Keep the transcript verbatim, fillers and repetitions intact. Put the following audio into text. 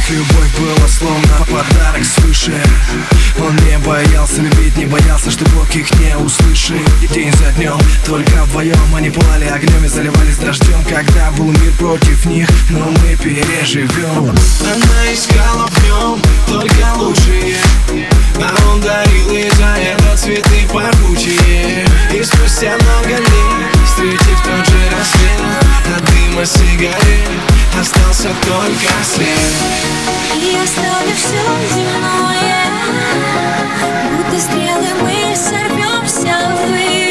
них любовь была словно подарок свыше. Он не боялся любить, не боялся, что Бог их не услышит. И день за днем, только вдвоем они пылали огнем и заливались дождем. Когда был мир против них, но мы переживем. Она искала в нем только лучшее, а он дарил ей за это цветы пахучие. И спустя много лет, встретив тот же рассвет, от дыма сигарет остался только след. И оставив все земное, будто стрелы мы сорвемся ввысь.